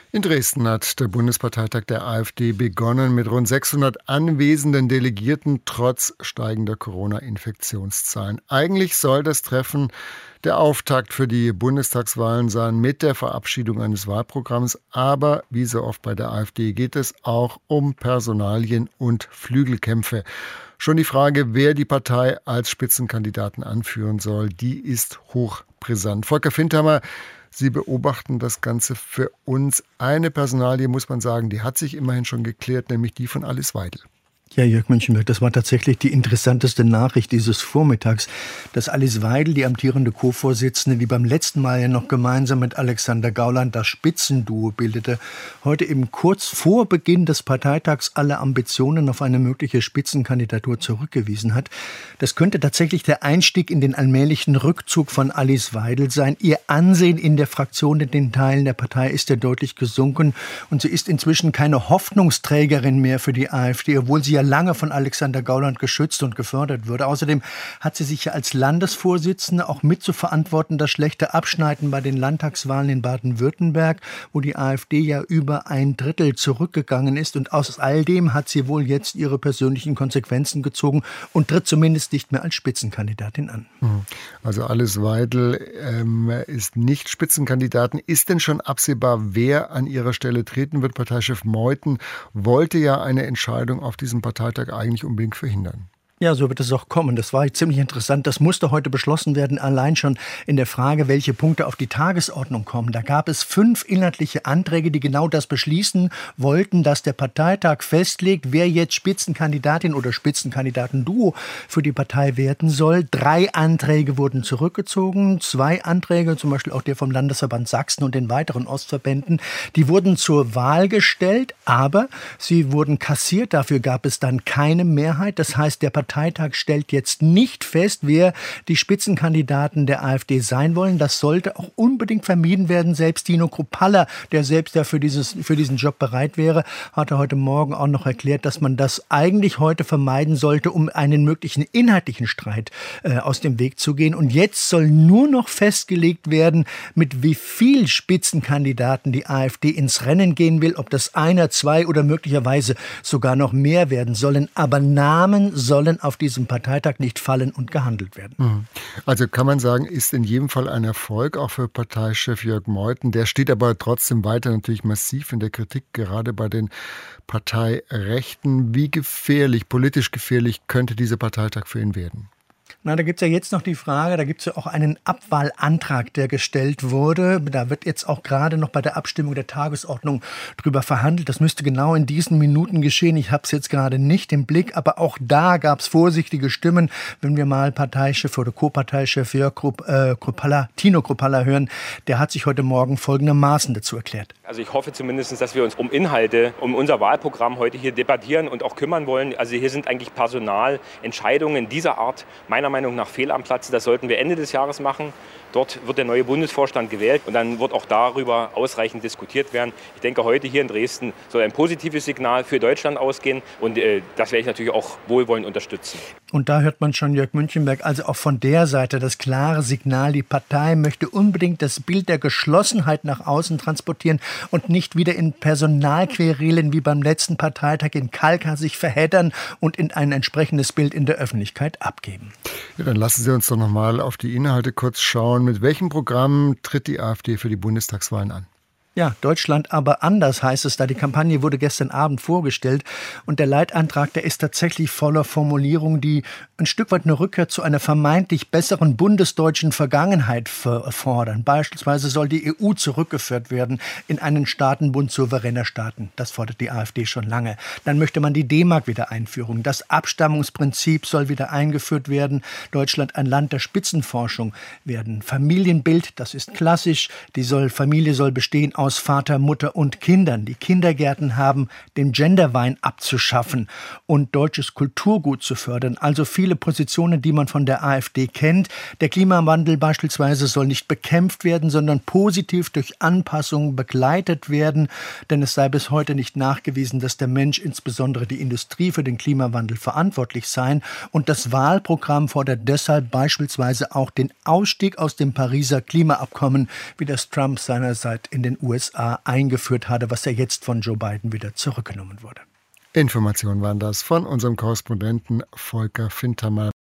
In Dresden hat der Bundesparteitag der AfD begonnen mit rund 600 anwesenden Delegierten trotz steigender Corona-Infektionszahlen. Eigentlich soll das Treffen der Auftakt für die Bundestagswahlen sein mit der Verabschiedung eines Wahlprogramms. Aber wie so oft bei der AfD geht es auch um Personalien und Flügelkämpfe. Schon die Frage, wer die Partei als Spitzenkandidaten anführen soll, die ist hochbrisant. Volker Findhammer, Sie beobachten das Ganze für uns. Eine Personalie, muss man sagen, die hat sich immerhin schon geklärt, nämlich die von Alice Weidel. Ja, Jörg Münchenberg, das war tatsächlich die interessanteste Nachricht dieses Vormittags, dass Alice Weidel, die amtierende Co-Vorsitzende, die beim letzten Mal ja noch gemeinsam mit Alexander Gauland das Spitzenduo bildete, heute eben kurz vor Beginn des Parteitags alle Ambitionen auf eine mögliche Spitzenkandidatur zurückgewiesen hat. Das könnte tatsächlich der Einstieg in den allmählichen Rückzug von Alice Weidel sein. Ihr Ansehen in der Fraktion, in den Teilen der Partei ist ja deutlich gesunken und sie ist inzwischen keine Hoffnungsträgerin mehr für die AfD, obwohl sie ja lange von Alexander Gauland geschützt und gefördert würde. Außerdem hat sie sich ja als Landesvorsitzende auch mit zu verantworten, das schlechte Abschneiden bei den Landtagswahlen in Baden-Württemberg, wo die AfD ja über 1/3 zurückgegangen ist. Und aus all dem hat sie wohl jetzt ihre persönlichen Konsequenzen gezogen und tritt zumindest nicht mehr als Spitzenkandidatin an. Also Alice Weidel ist nicht Spitzenkandidatin. Ist denn schon absehbar, wer an ihrer Stelle treten wird? Parteichef Meuthen wollte ja eine Entscheidung auf diesem Parteitag eigentlich unbedingt verhindern. Ja, so wird es auch kommen. Das war ziemlich interessant. Das musste heute beschlossen werden, allein schon in der Frage, welche Punkte auf die Tagesordnung kommen. Da gab es 5 inhaltliche Anträge, die genau das beschließen wollten, dass der Parteitag festlegt, wer jetzt Spitzenkandidatin oder Spitzenkandidatenduo für die Partei werden soll. 3 Anträge wurden zurückgezogen. 2 Anträge, zum Beispiel auch der vom Landesverband Sachsen und den weiteren Ostverbänden, die wurden zur Wahl gestellt, aber sie wurden kassiert. Dafür gab es dann keine Mehrheit. Das heißt, der Parteitag stellt jetzt nicht fest, wer die Spitzenkandidaten der AfD sein wollen. Das sollte auch unbedingt vermieden werden. Selbst Tino Kruppalla, der selbst ja für diesen Job bereit wäre, hatte heute Morgen auch noch erklärt, dass man das eigentlich heute vermeiden sollte, um einen möglichen inhaltlichen Streit aus dem Weg zu gehen. Und jetzt soll nur noch festgelegt werden, mit wie viel Spitzenkandidaten die AfD ins Rennen gehen will, ob das 1, 2 oder möglicherweise sogar noch mehr werden sollen. Aber Namen sollen auf diesem Parteitag nicht fallen und gehandelt werden. Also kann man sagen, ist in jedem Fall ein Erfolg, auch für Parteichef Jörg Meuthen. Der steht aber trotzdem weiter natürlich massiv in der Kritik, gerade bei den Parteirechten. Wie gefährlich, politisch gefährlich könnte dieser Parteitag für ihn werden? Na, da gibt es ja jetzt noch die Frage, da gibt es ja auch einen Abwahlantrag, der gestellt wurde. Da wird jetzt auch gerade noch bei der Abstimmung der Tagesordnung drüber verhandelt. Das müsste genau in diesen Minuten geschehen. Ich habe es jetzt gerade nicht im Blick, aber auch da gab es vorsichtige Stimmen. Wenn wir mal Parteichef oder Co-Parteichef Jörg Tino Kruppalla hören, der hat sich heute Morgen folgendermaßen dazu erklärt. Also ich hoffe zumindest, dass wir uns um Inhalte, um unser Wahlprogramm heute hier debattieren und auch kümmern wollen. Also hier sind eigentlich Personalentscheidungen dieser Art meiner Meinung nach fehl am Platze. Das sollten wir Ende des Jahres machen. Dort wird der neue Bundesvorstand gewählt und dann wird auch darüber ausreichend diskutiert werden. Ich denke, heute hier in Dresden soll ein positives Signal für Deutschland ausgehen und das werde ich natürlich auch wohlwollend unterstützen. Und da hört man schon, Jörg Münchenberg, also auch von der Seite das klare Signal, die Partei möchte unbedingt das Bild der Geschlossenheit nach außen transportieren und nicht wieder in Personalquerelen wie beim letzten Parteitag in Kalkar sich verheddern und in ein entsprechendes Bild in der Öffentlichkeit abgeben. Ja, dann lassen Sie uns doch noch mal auf die Inhalte kurz schauen. Mit welchem Programm tritt die AfD für die Bundestagswahlen an? Ja, Deutschland aber anders heißt es da. Die Kampagne wurde gestern Abend vorgestellt und der Leitantrag, der ist tatsächlich voller Formulierungen, die ein Stück weit eine Rückkehr zu einer vermeintlich besseren bundesdeutschen Vergangenheit fordern. Beispielsweise soll die EU zurückgeführt werden in einen Staatenbund souveräner Staaten. Das fordert die AfD schon lange. Dann möchte man die D-Mark wieder einführen. Das Abstammungsprinzip soll wieder eingeführt werden. Deutschland ein Land der Spitzenforschung werden. Familienbild, das ist klassisch. Familie soll bestehen aus Vater, Mutter und Kindern. Die Kindergärten haben, den Genderwein abzuschaffen und deutsches Kulturgut zu fördern. Also viele Positionen, die man von der AfD kennt. Der Klimawandel beispielsweise soll nicht bekämpft werden, sondern positiv durch Anpassungen begleitet werden. Denn es sei bis heute nicht nachgewiesen, dass der Mensch, insbesondere die Industrie, für den Klimawandel verantwortlich seien. Und das Wahlprogramm fordert deshalb beispielsweise auch den Ausstieg aus dem Pariser Klimaabkommen, wie das Trump seinerzeit in den USA USA eingeführt hatte, was ja jetzt von Joe Biden wieder zurückgenommen wurde. Informationen waren das von unserem Korrespondenten Volker Fintermann.